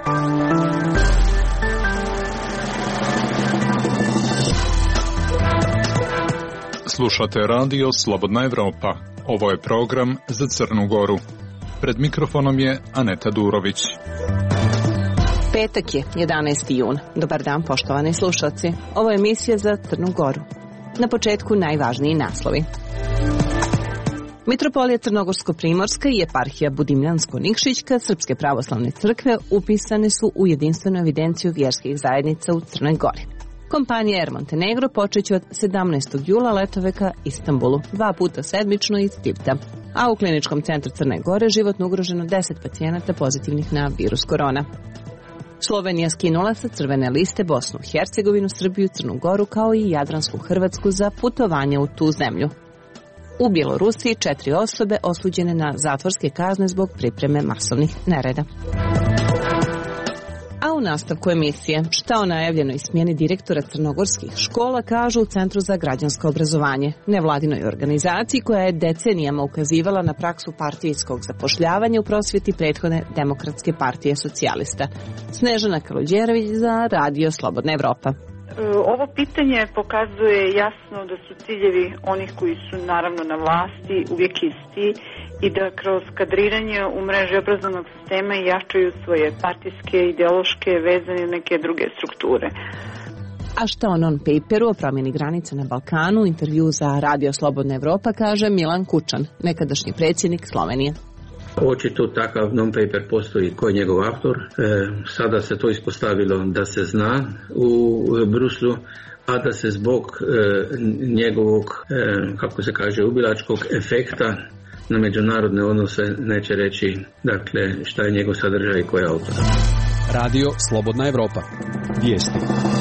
Slušate radio Slobodna Evropa. Ovo je program za Crnu Goru. Pred mikrofonom je Aneta Durović. Petak je, 11. jun. Dobar dan, poštovani slušalci. Ovo je emisija za Crnu Goru. Na početku najvažniji naslovi. Mitropolija Crnogorsko-Primorska i eparhija Budimljansko-Nikšićka Srpske pravoslavne crkve upisane su u jedinstvenu evidenciju vjerskih zajednica u Crnoj Gori. Kompanija Air Montenegro počeće od 17. jula letoveka Istanbulu, 2 puta sedmično iz Tivta. A u kliničkom centru Crne Gore životno ugroženo 10 pacijenata pozitivnih na virus korona. Slovenija skinula sa crvene liste Bosnu, Hercegovinu, Srbiju, Crnu Goru kao i Jadransku Hrvatsku za putovanje u tu zemlju. U Bjelorusiji 4 osobe osuđene na zatvorske kazne zbog pripreme masovnih nereda. A u nastavku emisije, šta o najavljenoj smjeni direktora crnogorskih škola kažu u Centru za građansko obrazovanje, nevladinoj organizaciji koja je decenijama ukazivala na praksu partijskog zapošljavanja u prosvjeti prethodne Demokratske partije socijalista. Snežana Kaluđerović za radio Slobodna Evropa. Ovo pitanje pokazuje jasno da su ciljevi onih koji su naravno na vlasti uvijek isti i da kroz kadriranje u mreži obrazovnog sistema jačaju svoje partijske, ideološke, vezane i neke druge strukture. A šta o non-paperu o promjeni granica na Balkanu, intervju za radio Slobodna Evropa, kaže Milan Kučan, nekadašnji predsjednik Slovenije. Očito takav non-paper postoji, ko je njegov autor. Sada se to ispostavilo da se zna u Bruslu, a da se zbog njegovog, kako se kaže, ubilačkog efekta na međunarodne odnose neće reći, dakle, šta je njegov sadržaj i ko je autor. Radio Slobodna Evropa. Vijesti.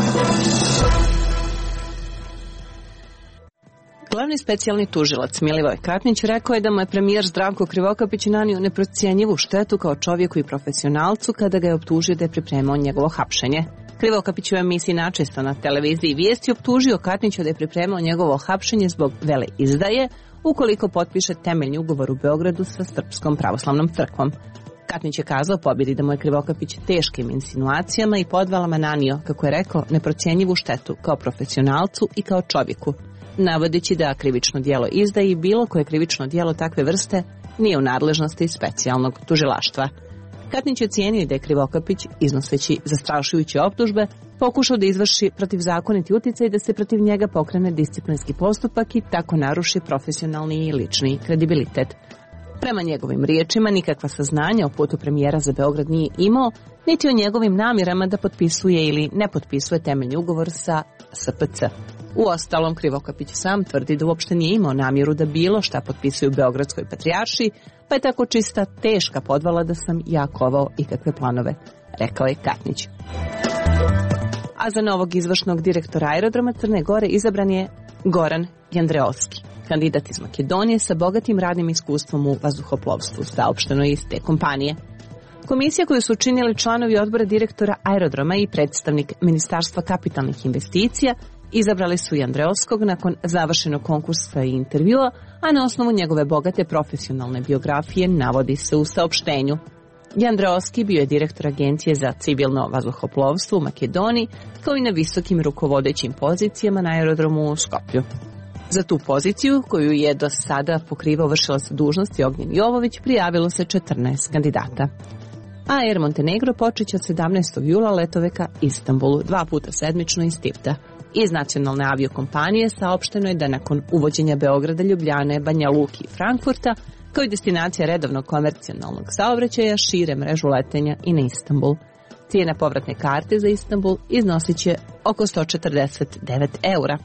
Glavni specijalni tužilac Milivoj Katnić rekao je da mu je premijer Zdravko Krivokapić nanio neprocjenjivu štetu kao čovjeku i profesionalcu kada ga je optužio da je pripremao njegovo hapšenje. Krivokapić u emisiji Načisto na televiziji Vijesti optužio Katnića da je pripremao njegovo hapšenje zbog veleizdaje ukoliko potpiše temeljni ugovor u Beogradu sa Srpskom pravoslavnom crkvom. Katnić je kazao pobjedi da mu je Krivokapić teškim insinuacijama i podvalama nanio, kako je rekao, neprocjenjivu štetu kao profesionalcu i kao čovjeku, navodeći da krivično djelo izdaje i bilo koje krivično djelo takve vrste nije u nadležnosti specijalnog tužilaštva. Katnić je ocijenio da je Krivokapić, iznoseći zastrašujuće optužbe, pokušao da izvrši protivzakoniti utjecaj da se protiv njega pokrene disciplinski postupak i tako naruši profesionalni i lični kredibilitet. Prema njegovim riječima, nikakva saznanja o putu premijera za Beograd nije imao, niti o njegovim namjerama da potpisuje ili ne potpisuje temeljni ugovor sa SPC. Uostalom, Krivokapić sam tvrdi da uopšte nije imao namjeru da bilo šta potpisuje u Beogradskoj patrijaršiji, pa je tako čista teška podvala da sam ja kovao ikakve planove, rekao je Katnić. A za novog izvršnog direktora aerodroma Crne Gore izabran je Goran Jandreovski, kandidat iz Makedonije sa bogatim radnim iskustvom u vazduhoplovstvu, saopšteno iz te kompanije. Komisija koju su učinili članovi odbora direktora aerodroma i predstavnik Ministarstva kapitalnih investicija izabrali su Jandreovskog nakon završenog konkursa i intervjua, a na osnovu njegove bogate profesionalne biografije navodi se u saopštenju. Jandreovski bio je direktor Agencije za civilno vazduhoplovstvo u Makedoniji, kao i na visokim rukovodećim pozicijama na aerodromu u Skoplju. Za tu poziciju, koju je do sada pokrivao vršilac dužnosti Ognjen Jovović, prijavilo se 14 kandidata. A Air Montenegro počeće od 17. jula letoveka Istanbulu, 2 puta sedmično iz Tivta. Iz nacionalne aviokompanije saopšteno je da nakon uvođenja Beograda, Ljubljane, Banja Luki i Frankfurta, kao i destinacija redovnog komercijalnog saobraćaja, šire mrežu letenja i na Istanbul. Cijena povratne karte za Istanbul iznosit će oko 149 eura.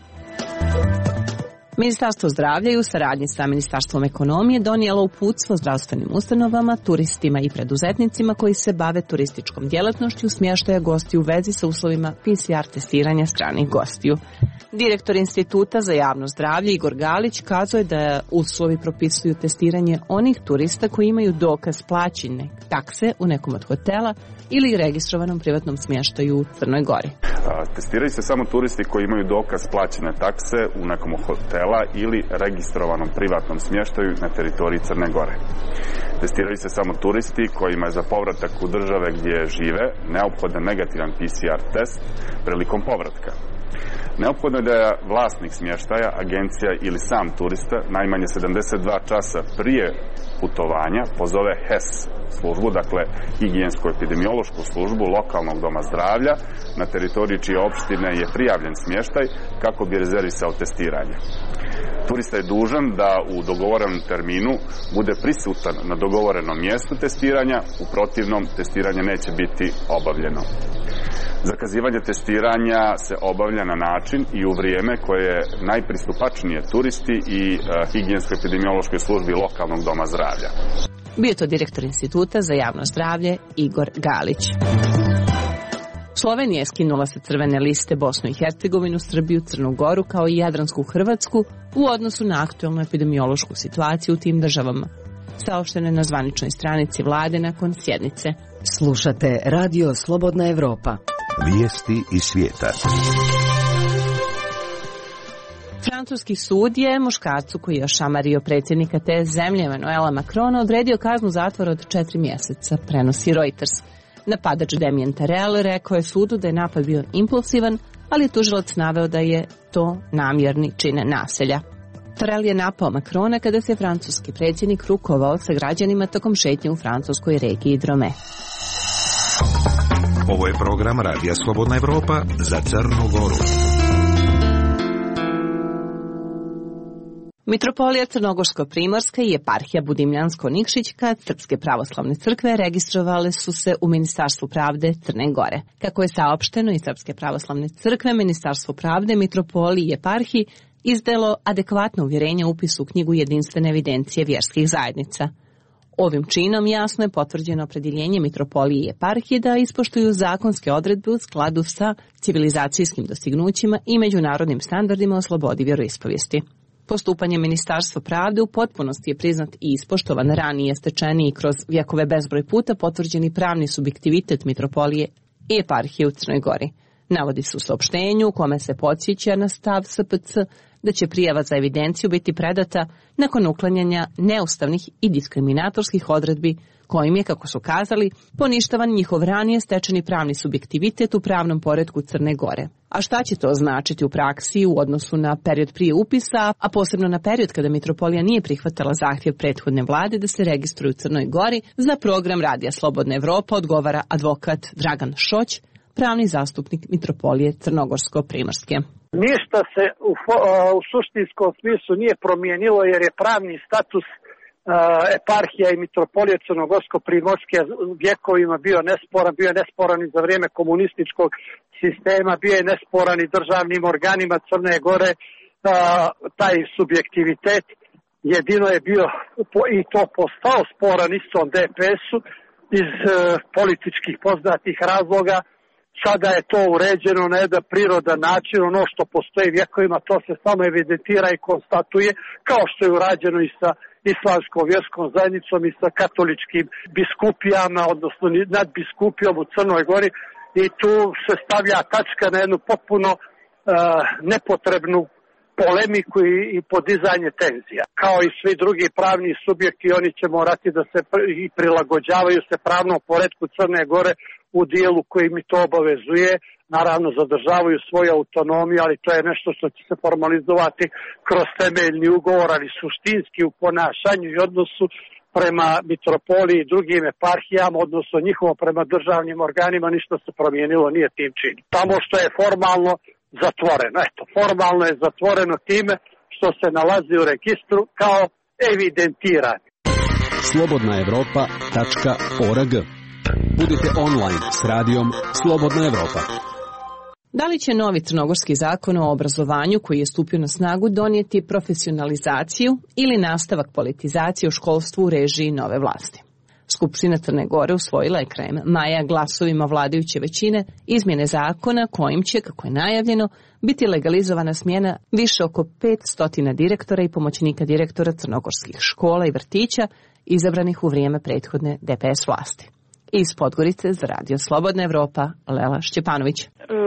Ministarstvo zdravlja i u saradnji sa Ministarstvom ekonomije donijelo uputstvo zdravstvenim ustanovama, turistima i preduzetnicima koji se bave turističkom djelatnošću smještaja gostiju u vezi sa uslovima PCR testiranja stranih gostiju. Direktor Instituta za javno zdravlje Igor Galić kazuje da uslovi propisuju testiranje onih turista koji imaju dokaz plaćene takse u nekom od hotela ili registrovanom privatnom smještaju u Crnoj Gori. Testiraju se samo turisti koji imaju dokaz plaćene takse u nekom od hotela hotela ili registrovanom privatnom smještaju na teritoriji Crne Gore. Testiraju se samo turisti kojima je za povratak u države gdje žive neophodan negativan PCR test prilikom povratka. Neophodno je da vlasnik smještaja, agencija ili sam turista najmanje 72 časa prije putovanja pozove HES službu, dakle higijensku-epidemiološku službu lokalnog doma zdravlja na teritoriji čije opštine je prijavljen smještaj kako bi rezervisao testiranje. Turista je dužan da u dogovorenom terminu bude prisutan na dogovorenom mjestu testiranja, u protivnom testiranje neće biti obavljeno. Zakazivanje testiranja se obavlja na način i u vrijeme koje je najpristupačnije turisti i higijensko-epidemiološkoj službi lokalnog doma zdravlja. Bio to direktor Instituta za javno zdravlje Igor Galić. Slovenija je skinula sa crvene liste Bosnu i Hercegovinu, Srbiju, Crnu Goru kao i Jadransku Hrvatsku u odnosu na aktualnu epidemiološku situaciju u tim državama. Saopšteno je na zvaničnoj stranici vlade nakon sjednice. Slušate Radio Slobodna Evropa. Vijesti iz svijeta. Francuski sud je muškarcu koji je ošamario predsjednika te zemlje Emmanuela Macrona odredio kaznu zatvora od 4 mjeseca, prenosi Reuters. Napadač Damien Tarel rekao je sudu da je napad bio impulsivan, ali je tužilac naveo da je to namjerni čin nasilja. Tarel je napao Macrona kada se francuski predsjednik rukovao sa građanima tokom šetnje u francuskoj regiji Drome. Ovo je program Radija Slobodna Evropa za Crnu Goru. Mitropolija Crnogorsko-Primorska i eparhija Budimljansko-Nikšićka Srpske pravoslavne crkve registrovale su se u Ministarstvu pravde Crne Gore. Kako je saopšteno iz Srpske pravoslavne crkve, Ministarstvo pravde, mitropoliji i eparhiji izdalo adekvatno uvjerenje o upisu u knjigu jedinstvene evidencije vjerskih zajednica. Ovim činom jasno je potvrđeno opredjeljenje mitropolije i eparhije da ispoštuju zakonske odredbe u skladu sa civilizacijskim dostignućima i međunarodnim standardima o slobodi vjeroispovijesti. Postupanje Ministarstva pravde u potpunosti je priznat i ispoštovan ranije stečeni i kroz vjekove bezbroj puta potvrđeni pravni subjektivitet mitropolije i eparhije u Crnoj Gori. Navodi se u saopštenju u kome se podsjeća na stav SPC da će prijava za evidenciju biti predata nakon uklanjanja neustavnih i diskriminatorskih odredbi kojim je, kako su kazali, poništavan njihov ranije stečeni pravni subjektivitet u pravnom poretku Crne Gore. A šta će to značiti u praksi u odnosu na period prije upisa, a posebno na period kada mitropolija nije prihvatala zahtjev prethodne vlade da se registruju u Crnoj Gori? Za program Radija Slobodna Evropa odgovara advokat Dragan Šoć, pravni zastupnik mitropolije Crnogorsko-Primorske. Ništa se u suštinskom smislu nije promijenilo jer je pravni status eparhija i mitropolije Crnogorsko-Primorske vjekovima bio je nesporan i za vrijeme komunističkog sistema, bio je nesporan i državnim organima Crne Gore, taj subjektivitet jedino je bio i to postao sporan istom DPS-u iz političkih poznatih razloga. Sada je to uređeno na jedan prirodan način, ono što postoji vjekovima, to se samo evidentira i konstatuje, kao što je urađeno i sa islamskom vjerskom zajednicom i sa katoličkim biskupijama, odnosno nadbiskupijom u Crnoj Gori, i tu se stavlja tačka na jednu potpuno nepotrebnu polemiku i podizanje tenzija. Kao i svi drugi pravni subjekti, oni će morati da se prilagođavaju se pravnom poretku Crne Gore u dijelu koji mi to obavezuje. Naravno, zadržavaju svoju autonomiju, ali to je nešto što će se formalizovati kroz temeljni ugovor, ali suštinski u ponašanju i odnosu prema mitropoliji i drugim eparhijama, odnosno njihovo prema državnim organima, ništa se promijenilo, nije tim činom. Tamo što je formalno zatvoreno. Formalno je zatvoreno time što se nalazi u registru kao evidentirani. slobodnaevropa.org. Budite online s radijom Slobodna Evropa. Da li će novi crnogorski zakon o obrazovanju koji je stupio na snagu donijeti profesionalizaciju ili nastavak politizacije u školstvu u režiji nove vlasti? Skupština Crne Gore usvojila je krajem maja glasovima vladajuće većine izmjene zakona kojim će, kako je najavljeno, biti legalizovana smjena više oko 500 direktora i pomoćnika direktora crnogorskih škola i vrtića izabranih u vrijeme prethodne DPS vlasti. Iz Podgorice za Radio Slobodna Evropa, Lela Šćepanović. Ovo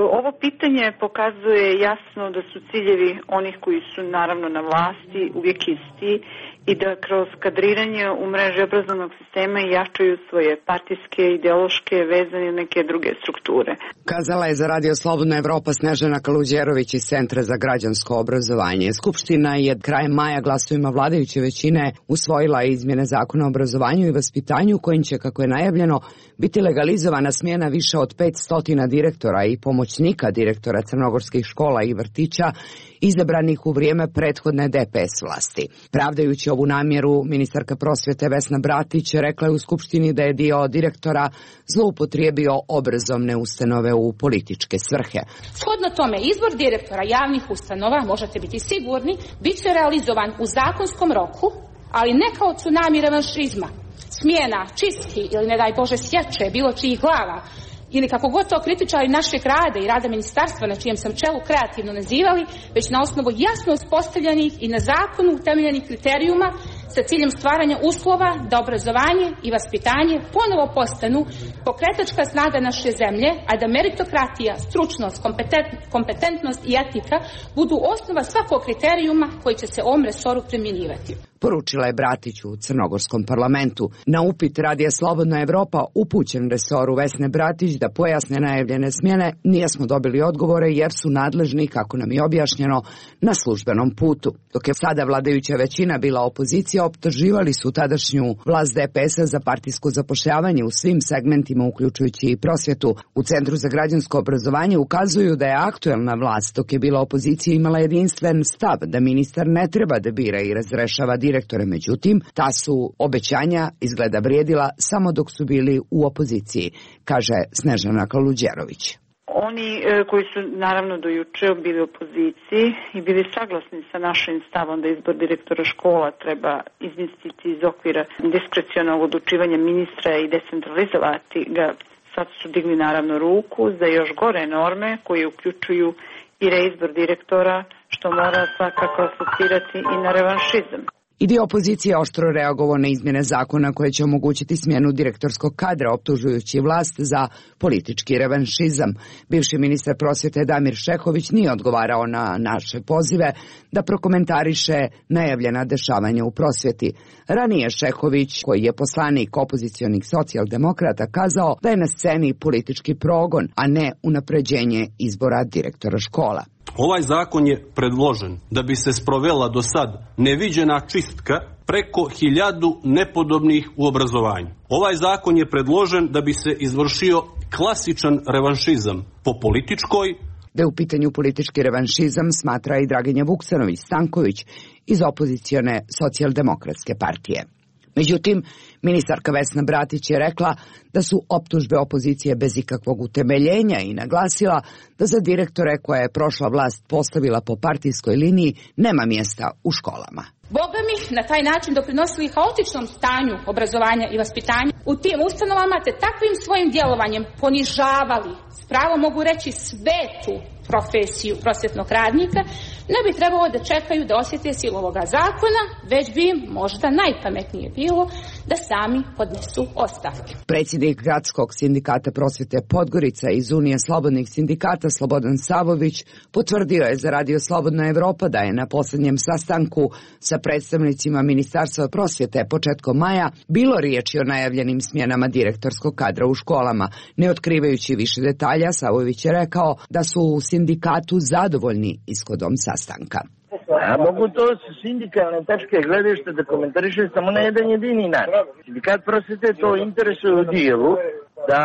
pitanje pokazuje jasno da su ciljevi onih koji su naravno na vlasti uvijek isti i da kroz kadriranje u mreži obrazovnog sistema jačaju svoje partijske, ideološke, vezane i neke druge strukture. Kazala je za Radio Slobodna Evropa Snežana Kaluđerović iz Centra za građansko obrazovanje. Skupština je krajem maja glasovima vladajuće većine usvojila izmjene Zakona o obrazovanju i vaspitanju kojim će, kako je najavljeno, biti legalizovana smjena više od 500 direktora i pomoćnika direktora crnogorskih škola i vrtića izabranih u vrijeme prethodne DPS vlasti. Pravdajući ovu namjeru, ministarka prosvjete Vesna Bratić rekla je u Skupštini da je dio direktora zloupotrijebio obrazovne ustanove u političke svrhe. Shodno tome, izbor direktora javnih ustanova, možete biti sigurni, bit će realizovan u zakonskom roku, ali ne kao tsunami revanšizma, smjena, čistki ili ne daj Bože sječe bilo čijih glava, ili kako god to kritičari našeg rada i rada ministarstva na čijem sam čelu kreativno nazivali, već na osnovu jasno uspostavljenih i na zakonu utemeljenih kriterijuma sa ciljem stvaranja uslova da obrazovanje i vaspitanje ponovo postanu pokretačka snaga naše zemlje, a da meritokratija, stručnost, kompetentnost i etika budu osnova svakog kriterijuma koji će se ovom resoru primjenjivati. Poručila je Bratić u crnogorskom parlamentu. Na upit Radija Slobodna Evropa upućen resoru Vesne Bratić da pojasne najavljene smjene, nismo dobili odgovore jer su nadležni, kako nam je objašnjeno, na službenom putu. Dok je sada vladajuća većina bila opozicija, optuživali su tadašnju vlast DPS-a za partijsko zapošljavanje u svim segmentima, uključujući i prosvjetu. U Centru za građansko obrazovanje ukazuju da je aktuelna vlast, dok je bila opozicija, imala jedinstven stav da ministar ne treba da bira i razrešava direktore. Međutim, ta su obećanja izgleda vrijedila samo dok su bili u opoziciji, kaže Snežana Kaluđerović. Oni koji su naravno do juče bili u opoziciji i bili saglasni sa našim stavom da izbor direktora škola treba izmjestiti iz okvira diskrecionog odlučivanja ministra i decentralizovati ga, sad su digli naravno ruku za još gore norme koje uključuju i reizbor direktora, što mora svakako asocirati i na revanšizam. I dio opozicije oštro reagovao na izmjene zakona koje će omogućiti smjenu direktorskog kadra, optužujući vlast za politički revanšizam. Bivši ministar prosvjete Damir Šehović nije odgovarao na naše pozive da prokomentariše najavljena dešavanja u prosvjeti. Ranije Šehović, koji je poslanik opozicionih socijaldemokrata, kazao da je na sceni politički progon, a ne unapređenje izbora direktora škola. Ovaj zakon je predložen da bi se sprovela do sad neviđena čistka preko 1000 nepodobnih u obrazovanju. Ovaj zakon je predložen da bi se izvršio klasičan revanšizam po političkoj. Da je u pitanju politički revanšizam smatra i Draginja Vuksanović-Stanković iz opozicione socijaldemokratske partije. Međutim, ministarka Vesna Bratić je rekla da su optužbe opozicije bez ikakvog utemeljenja i naglasila da za direktore koje je prošla vlast postavila po partijskoj liniji nema mjesta u školama. Boga mi na taj način doprinosili haotičnom stanju obrazovanja i vaspitanja u tim ustanovama, te takvim svojim djelovanjem ponižavali, s pravom mogu reći, svetu profesiju prosvjetnog radnika, ne bi trebalo da čekaju da osjete silu ovoga zakona, već bi im možda najpametnije bilo da sami podnesu ostavke. Predsjednik Gradskog sindikata prosvjete Podgorica iz Unije slobodnih sindikata Slobodan Savović potvrdio je za Radio Slobodna Evropa da je na posljednjem sastanku sa predstavnicima Ministarstva prosvjete početkom maja bilo riječi o najavljenim smjenama direktorskog kadra u školama. Ne otkrivajući više detalja, Savović je rekao da su u sindikatu zadovoljni ishodom sastanka. A mogu to s sindikalne tačke gledišta da komentariše samo na jedan jedini način. Sindikat prosvjete to interesuje u dijelu da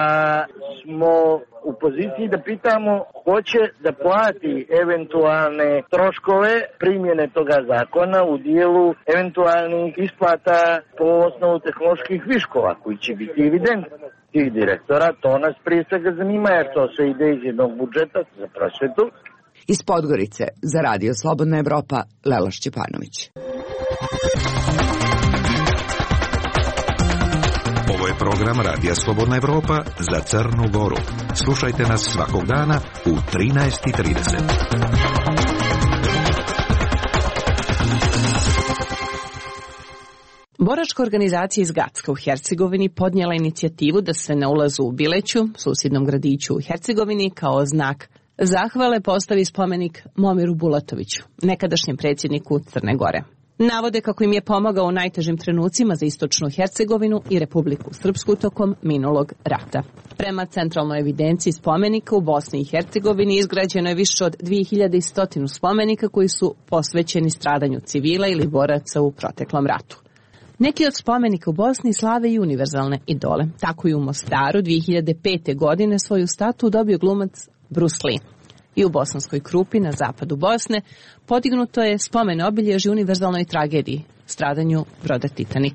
smo u poziciji da pitamo hoće da plati eventualne troškove primjene toga zakona u dijelu eventualnih isplata po osnovu tehnoloških viškova koji će biti evidentni tih direktora. To nas prije svega zanima jer to sve ide iz jednog budžeta za prosvjetu. Iz Podgorice za Radio Slobodna Evropa, Lela Šćepanović. Ovo je program Radija Slobodna Evropa za Crnu Goru. Slušajte nas svakog dana u 13:30. Boračka organizacija iz Gacka u Hercegovini podnijela inicijativu da se na ulazu u Bileću, susjednom gradiću u Hercegovini, kao znak Zahvale postavi spomenik Momiru Bulatoviću, nekadašnjem predsjedniku Crne Gore. Navode kako im je pomogao u najtežim trenucima za Istočnu Hercegovinu i Republiku Srpsku tokom minulog rata. Prema centralnoj evidenciji spomenika u Bosni i Hercegovini izgrađeno je više od 2100 spomenika koji su posvećeni stradanju civila ili boraca u proteklom ratu. Neki od spomenika u Bosni slave i univerzalne idole. Tako i u Mostaru 2005. godine svoju statu dobio glumac Bruce Lee. I u Bosanskoj Krupi na zapadu Bosne podignuto je spomen obilježje univerzalnoj tragediji, stradanju broda Titanic.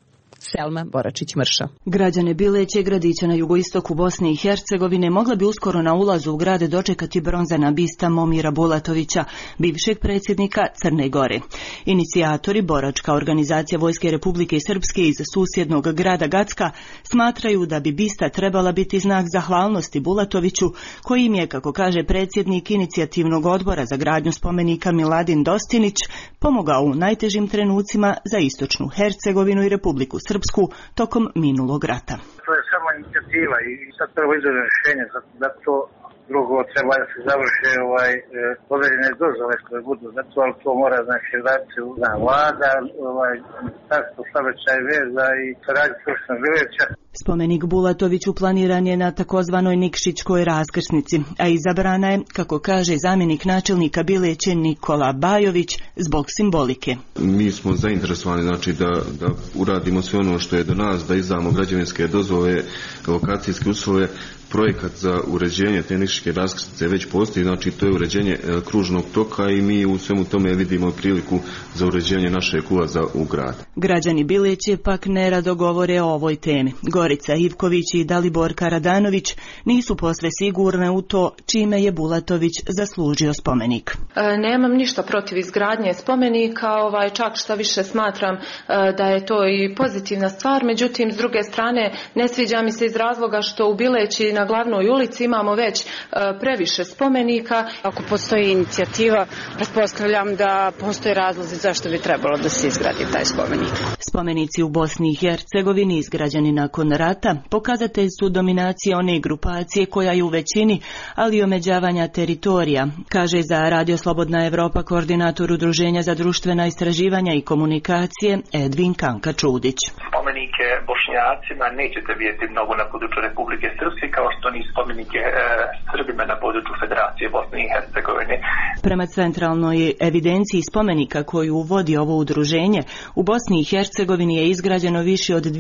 Selma Boračić-Mrša. Građane Bileće, gradića na jugoistoku Bosne i Hercegovine, mogla bi uskoro na ulazu u grade dočekati bronzana bista Momira Bulatovića, bivšeg predsjednika Crne Gore. Inicijatori, boračka organizacija Vojske Republike Srpske iz susjednog grada Gacka, smatraju da bi bista trebala biti znak zahvalnosti Bulatoviću, koji im je, kako kaže predsjednik inicijativnog odbora za gradnju spomenika Miladin Dostinić, pomogao u najtežim trenucima za Istočnu Hercegovinu i Republiku Srpsku tokom minulog rata. To je samo inicijativa i sad prvo izgleda rješenje, zato drugo treba da se završe određene dozvole koje budu, zato ali to mora znači raditi vlada, ministarstvo saobraćaja i veza i saradnja Srpskog Bileća. Spomenik Bulatoviću planiran je na takozvanoj Nikšićkoj raskrsnici, a izabrana je, kako kaže zamjenik načelnika Bileće Nikola Bajović, zbog simbolike. Mi smo zainteresovani znači da uradimo sve ono što je do nas, da izdamo građevinske dozvole, lokacijske uslove. Projekat za uređenje te Nikšićke raskrsnice već postoji, znači to je uređenje kružnog toka i mi u svemu tome vidimo priliku za uređenje našeg ulaza u grad. Građani Bileće pak nerado govore o ovoj temi. Gorica Ivković i Dalibor Karadanović nisu posve sigurne u to čime je Bulatović zaslužio spomenik. Nemam ništa protiv izgradnje spomenika, čak šta više smatram da je to i pozitivna stvar, međutim s druge strane ne sviđa mi se iz razloga što u Bileći na glavnoj ulici imamo već previše spomenika. Ako postoji inicijativa, pretpostavljam da postoje razlozi zašto bi trebalo da se izgradi taj spomenik. Spomenici u Bosni i Hercegovini izgrađeni nakon rata pokazatelj su dominacije one grupacije koja je u većini, ali i omeđavanja teritorija, kaže za Radio Slobodna Evropa koordinator Udruženja za društvena istraživanja i komunikacije Edvin Kanka-Čudić. Spomenike Bošnjacima nećete vidjeti mnogo na području Republike Srpske, kao što ni spomenike Srbima na području Federacije Bosne i Hercegovine. Prema centralnoj evidenciji spomenika koju vodi ovo udruženje, u Bosni i Hercegovini je izgrađeno više od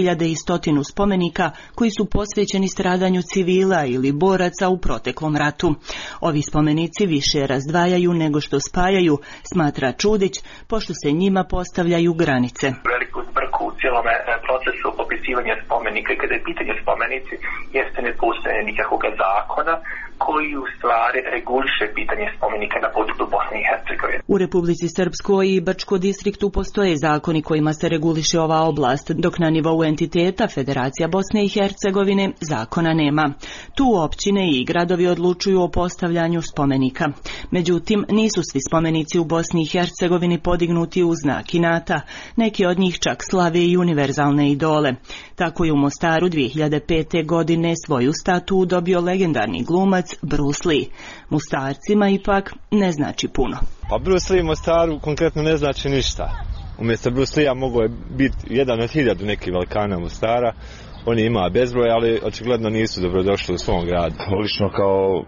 2100 spomenika koji su posvećeni stradanju civila ili boraca u proteklom ratu. Ovi spomenici više razdvajaju nego što spajaju, smatra Čudić, pošto se njima postavljaju granice. Veliku zbrku u cijelom procesu popisivanja spomenika i kada je pitanje spomenici jeste ne postoje nikakvog zakona koji u stvari reguliše pitanje spomenika na području Bosne i Hercegovine. U Republici Srpskoj i Brčko distriktu postoje zakoni kojima se reguliše ova oblast, dok na nivou entiteta Federacija Bosne i Hercegovine zakona nema. Tu općine i gradovi odlučuju o postavljanju spomenika. Međutim, nisu svi spomenici u Bosni i Hercegovini podignuti u znak inata. Neki od njih čak slave i univerzalne idole. Tako je u Mostaru 2005. godine svoju statu dobio legendarni glumac Bruce Lee. Mostarcima ipak ne znači puno. Pa Bruce Lee u Mostaru konkretno ne znači ništa. Umjesto Bruce Lee mogao je biti jedan od 1000 nekih velikana Mostara. On je imao bezbroj, ali očigledno nisu dobrodošli u svom gradu. Lično kao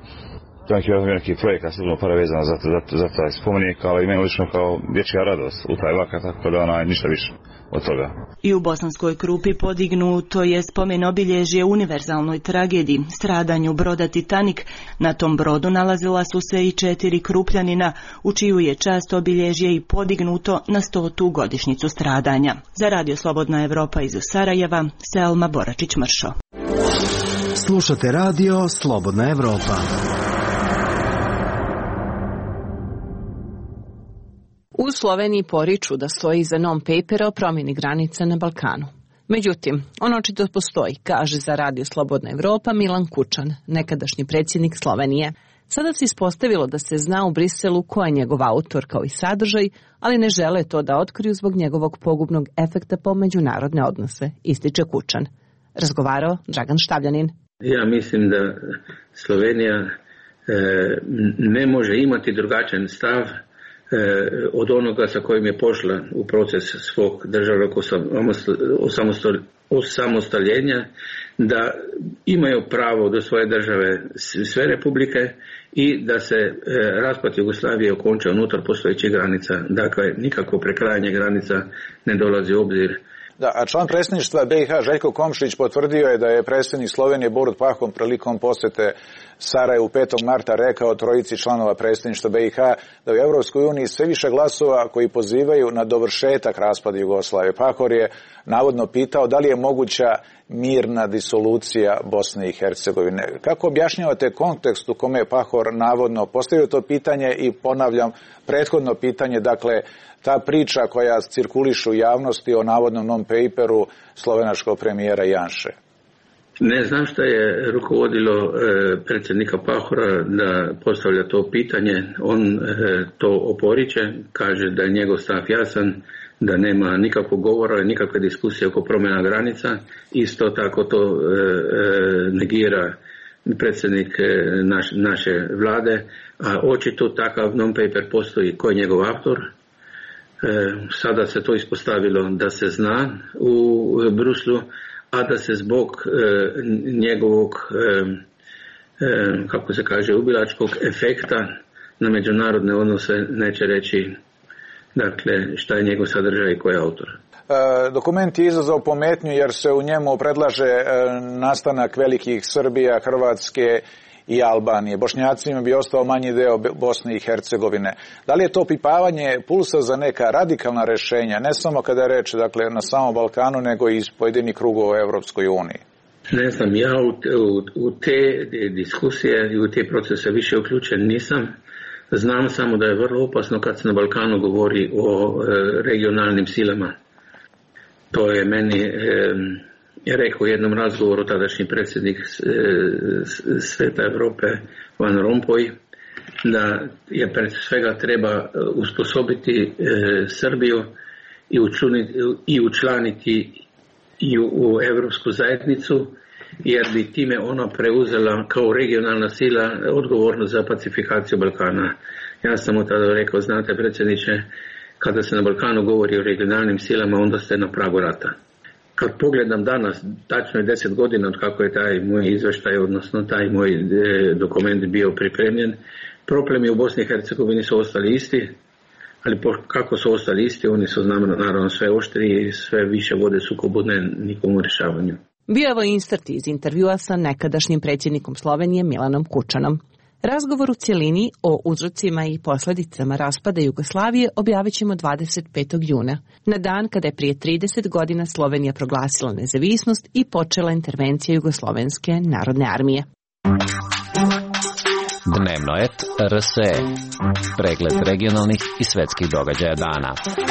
neki projekat sigurno para vezano za taj spomenik, ali meni lično kao dječja radost u taj vakat, tako da ništa više od toga. I u Bosanskoj Krupi podignuto je spomen obilježje univerzalnoj tragediji, stradanju broda Titanic. Na tom brodu nalazila su se i 4 Krupljanina, u čiju je čast obilježje i podignuto na 100. godišnjicu stradanja. Za Radio Slobodna Evropa iz Sarajeva, Selma Boračić-Mršo. Slušate Radio Slobodna Evropa. U Sloveniji poriču da stoji iza non-papera o promjeni granica na Balkanu. Međutim, on očito postoji, kaže za Radio Slobodna Evropa Milan Kučan, nekadašnji predsjednik Slovenije. Sada se ispostavilo da se zna u Briselu ko je njegov autor kao i sadržaj, ali ne žele to da otkriju zbog njegovog pogubnog efekta po međunarodne odnose, ističe Kučan. Razgovarao Dragan Štavljanin. Ja mislim da Slovenija ne može imati drugačan stav od onoga sa kojim je pošla u proces svog državnog osamostaljenja, da imaju pravo do svoje države sve republike i da se raspad Jugoslavije okonča unutar postojećih granica. Dakle, nikakvo prekrajanje granica ne dolazi u obzir. Da, a član predsjedništva BiH Željko Komšić potvrdio je da je predsjednik Slovenije Borut Pahom prilikom posjete Sarajevu 5. marta rekao trojici članova predsjedništva BiH da u Europskoj uniji sve više glasova koji pozivaju na dovršetak raspada Jugoslavije. Pahor je navodno pitao da li je moguća mirna disolucija Bosne i Hercegovine. Kako objašnjavate kontekst u kome je Pahor navodno postavio to pitanje i ponavljam prethodno pitanje, dakle ta priča koja cirkuliše u javnosti o navodnom non-paperu slovenačkog premijera Janše? Ne znam šta je rukovodilo predsjednika Pahora da postavlja to pitanje. On to oporiče, kaže da je njegov stav jasan, da nema nikakvog govora, nikakve diskusije oko promjena granica. Isto tako to negira predsjednik naše vlade, a očito takav non-paper postoji. Ko je njegov autor? Sada se to ispostavilo da se zna u Bruslu, a da se zbog njegovog, kako se kaže, ubilačkog efekta na međunarodne odnose neće reći, dakle, šta je njegov sadržaj i ko je autor. Dokument je izazvao pometnju jer se u njemu predlaže nastanak velikih Srbija, Hrvatske i Albanije. Bošnjacima bi ostao manji deo Bosne i Hercegovine. Da li je to pipavanje pulsa za neka radikalna rješenja, ne samo kada je reč, dakle, na samom Balkanu, nego i iz pojedinih krugova u Europskoj uniji? Ne znam, ja u te diskusije i u te procese više uključen nisam. Znam samo da je vrlo opasno kad se na Balkanu govori o regionalnim silama. To je meni rekao u jednom razgovoru tadašnji predsjednik Sveta Europe Van Rompuy, da je pred svega treba usposobiti Srbiju i učlaniti u Europsku zajednicu, jer bi time ona preuzela kao regionalna sila odgovornost za pacifikaciju Balkana. Ja sam mu tada rekao, znate predsjedniče, kada se na Balkanu govori o regionalnim silama, onda ste na pragu rata. Kad pogledam danas, tačno je 10 godina od kako je taj moj izveštaj, odnosno taj moj dokument bio pripremljen, problemi u Bosni i Hercegovini su ostali isti, ali kako su ostali isti, oni su naravno sve oštriji i sve više vode sukobu nikom u rješavanju. Bio je ovo insert iz intervjua sa nekadašnjim predsjednikom Slovenije Milanom Kučanom. Razgovor u cjelini o uzrocima i posljedicama raspada Jugoslavije objavit ćemo 25. juna, na dan kada je prije 30 godina Slovenija proglasila nezavisnost i počela intervencija Jugoslovenske narodne armije. Dnevno et RSE. Pregled regionalnih i svetskih događaja dana.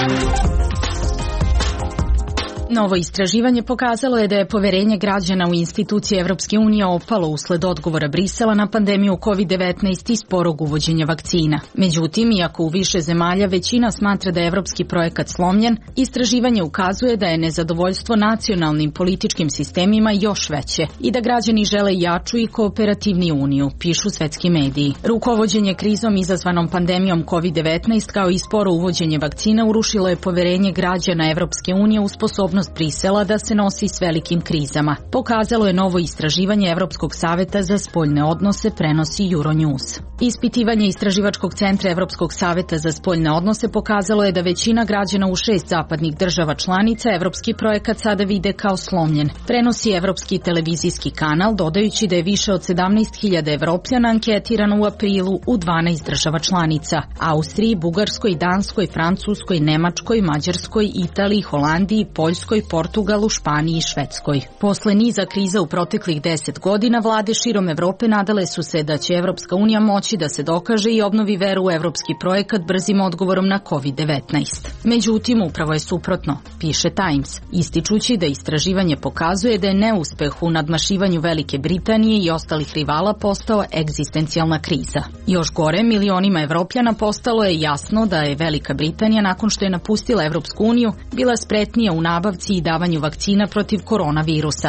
Novo istraživanje pokazalo je da je poverenje građana u institucije Evropske unije opalo usled odgovora Brisela na pandemiju COVID-19 i sporog uvođenja vakcina. Međutim, iako u više zemalja većina smatra da je evropski projekat slomljen, istraživanje ukazuje da je nezadovoljstvo nacionalnim političkim sistemima još veće i da građani žele jaču i kooperativniju uniju, pišu svetski mediji. Rukovođenje krizom izazvanom pandemijom COVID-19 kao i sporo uvođenje vakcina urušilo je poverenje građana Evropske unije u sposobnost Brisela da se nosi s velikim krizama. Pokazalo je novo istraživanje Evropskog saveta za spoljne odnose, prenosi Euronews. Ispitivanje Istraživačkog centra Evropskog saveta za spoljne odnose pokazalo je da većina građana u 6 zapadnih država članica evropski projekat sada vide kao slomljen. Prenosi Evropski televizijski kanal, dodajući da je više od 17.000 Evropljana anketirano u aprilu u 12 država članica: Austriji, Bugarskoj, Danskoj, Francuskoj, Nemačkoj, Mađarskoj, Italiji, Holandiji, Poljskoj, Portugalu, Španiji i Švedskoj. Posle niza kriza u proteklih 10 godina, vlade širom Evrope nadale su se da će Evropska unija moći da se dokaže i obnovi veru u evropski projekat brzim odgovorom na COVID-19. Međutim, upravo je suprotno, piše Times, ističući da istraživanje pokazuje da je neuspeh u nadmašivanju Velike Britanije i ostalih rivala postao egzistencijalna kriza. Još gore, milionima Evropljana postalo je jasno da je Velika Britanija nakon što je napustila Evropsku uniju bila spretnija u nabavci i davanju vakcina protiv koronavirusa,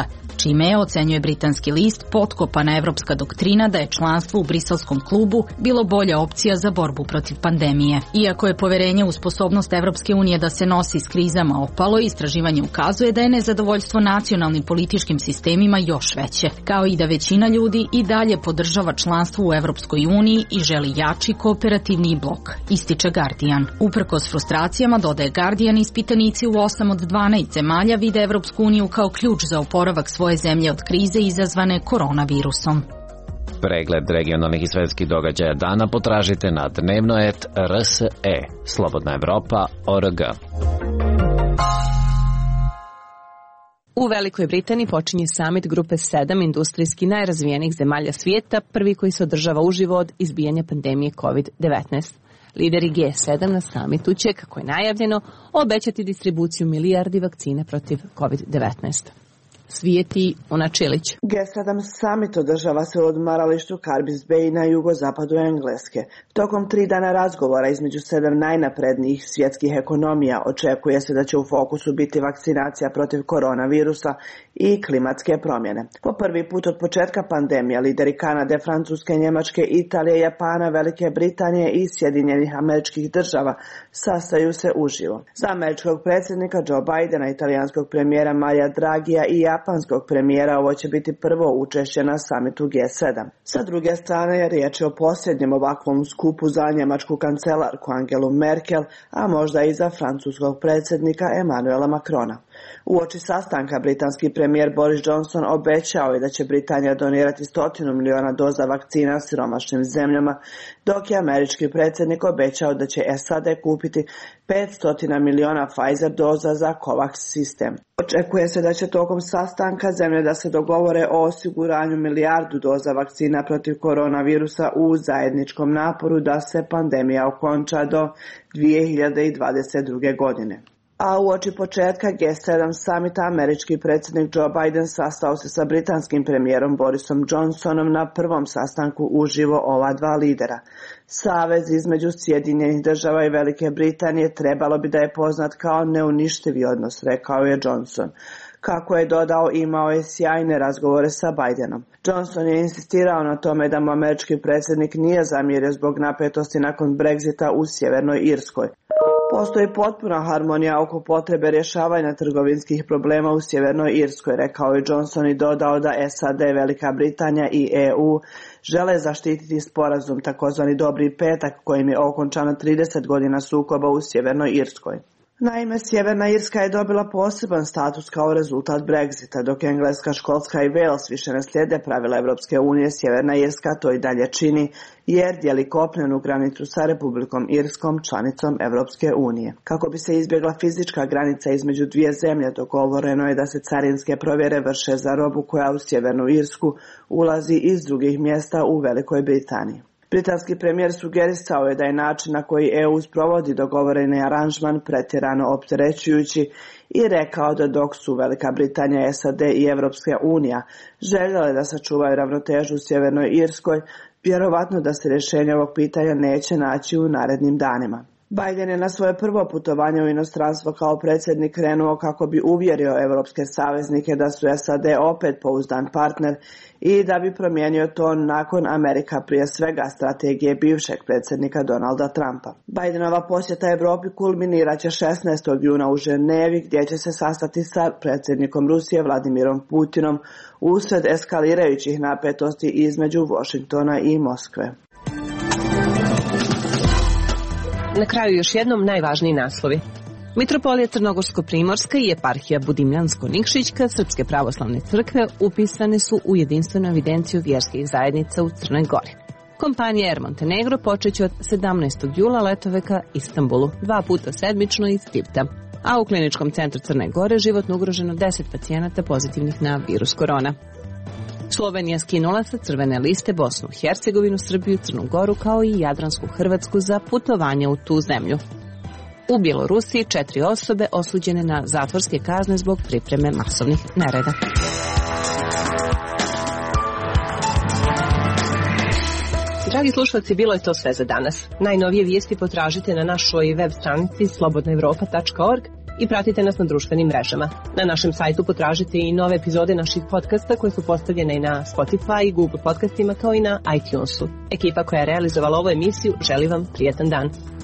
čime je, ocenjuje britanski list, potkopana evropska doktrina da je članstvo u briselskom klubu bilo bolja opcija za borbu protiv pandemije. Iako je poverenje u sposobnost Evropske unije da se nosi s krizama opalo, istraživanje ukazuje da je nezadovoljstvo nacionalnim političkim sistemima još veće, kao i da većina ljudi i dalje podržava članstvo u Evropskoj uniji i želi jači kooperativni blok, ističe Guardian. Uprkos frustracijama, dodaje Guardian, ispitanici u 8 od 12 zemalja vide Evropsku uniju kao ključ za oporavak svoje zemlje od krize izazvane koronavirusom. Pregled regionalnih i svetskih događaja dana potražite na dnevno.rse, Slobodna Evropa.org. U Velikoj Britaniji počinje samit grupe 7 industrijski najrazvijenijih zemalja svijeta, prvi koji se održava uživo od izbijanja pandemije COVID-19. Lideri G7 na samitu će, kako je najavljeno, obećati distribuciju milijardi vakcine protiv COVID-19. Svijeti Ona Čilić. G7 summit održava se u odmaralištu Carbis Bay na jugozapadu Engleske. Tokom 3 dana razgovora između 7 najnaprednijih svjetskih ekonomija očekuje se da će u fokusu biti vakcinacija protiv koronavirusa i klimatske promjene. Po prvi put od početka pandemije lideri Kanade, Francuske, Njemačke, Italije, Japana, Velike Britanije i Sjedinjenih Američkih Država sastaju se uživo. Za američkog predsjednika Joe Bidena, italijanskog premijera Maria Draghija i japanskog premijera ovo će biti prvo učešće na samitu G7. Sa druge strane, riječ je o posljednjem ovakvom skupu za njemačku kancelarku Angelu Merkel, a možda i za francuskog predsjednika Emmanuela Macrona. Uoči sastanka britanski premijer Boris Johnson obećao je da će Britanija donirati 100 miliona doza vakcina siromašnim zemljama, dok je američki predsjednik obećao da će SAD kupiti 500 miliona Pfizer doza za COVAX sistem. Očekuje se da će tokom sastanka zemlje da se dogovore o osiguranju milijardu doza vakcina protiv koronavirusa u zajedničkom naporu da se pandemija okonča do 2022. godine. A uoči početka G7 samita američki predsjednik Joe Biden sastao se sa britanskim premijerom Borisom Johnsonom na prvom sastanku uživo ova dva lidera. Savez između Sjedinjenih Država i Velike Britanije trebalo bi da je poznat kao neuništivi odnos, rekao je Johnson. Kako je dodao, imao je sjajne razgovore sa Bidenom. Johnson je insistirao na tome da mu američki predsjednik nije zamjerio zbog napetosti nakon Brexita u Sjevernoj Irskoj. Postoji potpuna harmonija oko potrebe rješavanja trgovinskih problema u Sjevernoj Irskoj, rekao je Johnson i dodao da SAD, Velika Britanija i EU žele zaštititi sporazum, takozvani Dobri petak, kojim je okončano 30 godina sukoba u Sjevernoj Irskoj. Naime, Sjeverna Irska je dobila poseban status kao rezultat Brexita, dok Engleska, Škotska i Wales više ne slijede pravila Europske unije. Sjeverna Irska to i dalje čini jer dijeli kopnenu granicu sa Republikom Irskom, članicom Europske unije. Kako bi se izbjegla fizička granica između dvije zemlje, dogovoreno je da se carinske provjere vrše za robu koja u Sjevernu Irsku ulazi iz drugih mjesta u Velikoj Britaniji. Britanski premijer sugerisao je da je način na koji EU sprovodi dogovoreni aranžman pretjerano opterećujući i rekao da dok su Velika Britanija, SAD i Europska unija željele da sačuvaju ravnotežu u Sjevernoj Irskoj, vjerovatno da se rješenje ovog pitanja neće naći u narednim danima. Biden je na svoje prvo putovanje u inostranstvo kao predsjednik krenuo kako bi uvjerio europske saveznike da su SAD opet pouzdan partner i da bi promijenio to nakon Amerika, prije svega strategije bivšeg predsjednika Donalda Trumpa. Bidenova posjeta Europi kulminirat će 16. juna u Ženevi, gdje će se sastati sa predsjednikom Rusije Vladimirom Putinom usred eskalirajućih napetosti između Washingtona i Moskve. Na kraju još jednom najvažniji naslovi. Mitropolija Crnogorsko-Primorska i eparhija Budimljansko-Nikšićka Srpske pravoslavne crkve upisane su u jedinstvenu evidenciju vjerskih zajednica u Crnoj Gori. Kompanija Air Montenegro počeće od 17. jula letove ka Istanbulu, 2 puta sedmično iz Tivta. A u Kliničkom centru Crne Gore životno ugroženo 10 pacijenata pozitivnih na virus korona. Slovenija skinula sa crvene liste Bosnu, Hercegovinu, Srbiju, Crnu Goru kao i Jadransku Hrvatsku za putovanje u tu zemlju. U Bjelorusiji 4 osobe osuđene na zatvorske kazne zbog pripreme masovnih nereda. Dragi slušalci, bilo je to sve za danas. Najnovije vijesti potražite na našoj web stranici slobodnaevropa.org i pratite nas na društvenim mrežama. Na našem sajtu potražite i nove epizode naših podcasta koje su postavljene i na Spotify i Google podcastima kao i na iTunesu. Ekipa koja je realizovala ovu emisiju želi vam prijetan dan.